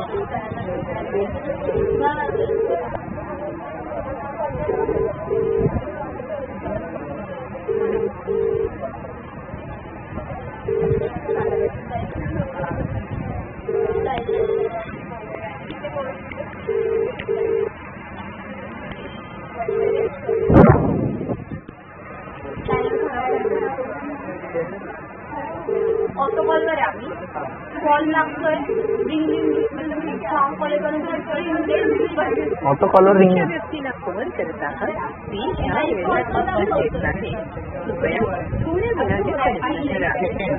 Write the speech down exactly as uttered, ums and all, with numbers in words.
Auto call करे आम्ही call लागतोय ring ring auto caller ring व्यक्तीला कॉल करत आहात ती ह्या वेळेला देत नाही कृपया थोड्या वेळाने प्रयत्न करा.